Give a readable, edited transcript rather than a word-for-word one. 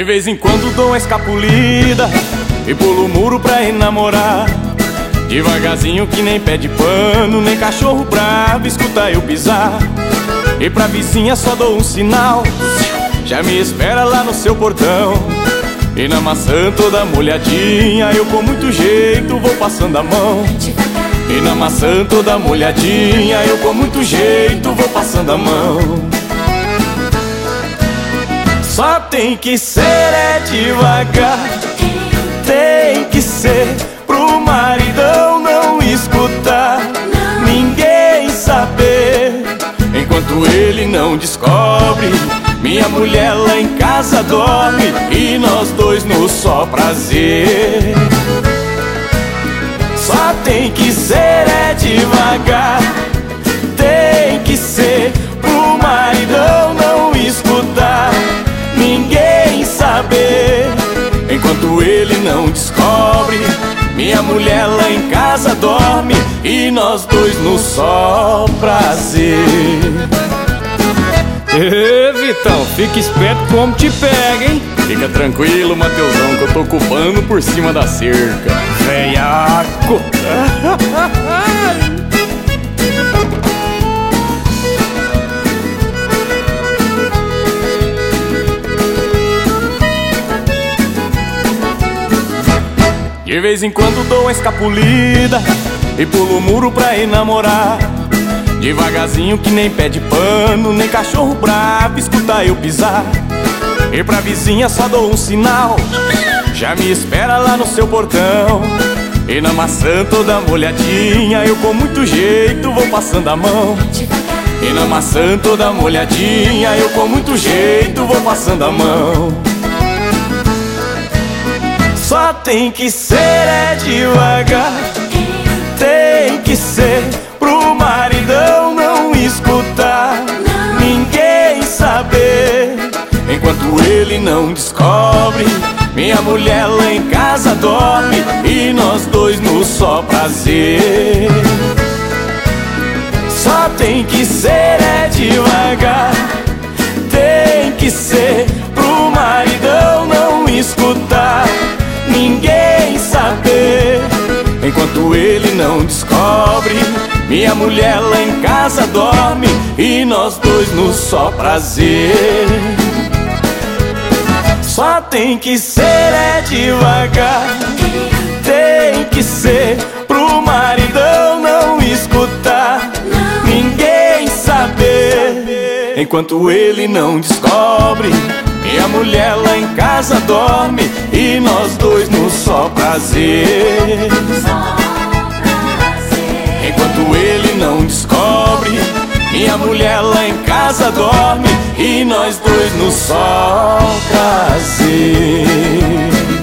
De vez em quando dou uma escapulida e pulo o muro pra ir namorar. Devagarzinho que nem pé de pano, nem cachorro bravo escuta eu pisar. E pra vizinha só dou um sinal, já me espera lá no seu portão. E na maçã toda molhadinha, eu com muito jeito vou passando a mão. E na maçã toda molhadinha, eu com muito jeito vou passando a mão. Só tem que ser devagar, tem que ser pro maridão não escutar, ninguém saber. Enquanto ele não descobre, minha mulher lá em casa dorme e nós dois no só prazer. Só tem que ser devagar, tem que ser pro maridão não escutar, ninguém saber. Enquanto ele não descobre, minha mulher lá em casa dorme e nós dois no só prazer. Ê, Vitão, fica esperto como te pega, hein? Fica tranquilo, Mateusão, que eu tô cupando por cima da cerca. Veiaco! De vez em quando dou uma escapulida e pulo o muro pra ir namorar. Devagarzinho que nem pé de pano, nem cachorro bravo escuta eu pisar. E pra vizinha só dou um sinal, já me espera lá no seu portão. E na maçã toda molhadinha, eu com muito jeito vou passando a mão. E na maçã toda molhadinha, eu com muito jeito vou passando a mão. Só tem que ser devagar, tem que ser pro maridão não escutar, ninguém saber. Enquanto ele não descobre, minha mulher lá em casa dorme e nós dois no só prazer. Só tem que ser devagar, tem que ser pro maridão não escutar, ninguém saber. Enquanto ele não descobre, minha mulher lá em casa dorme e nós dois no só prazer. Só tem que ser devagar, tem que ser pro maridão não escutar, ninguém saber. Enquanto ele não descobre, minha mulher lá em casa dorme e nós dois no só prazer. Enquanto ele não descobre, minha mulher lá em casa dorme e nós dois no só prazer.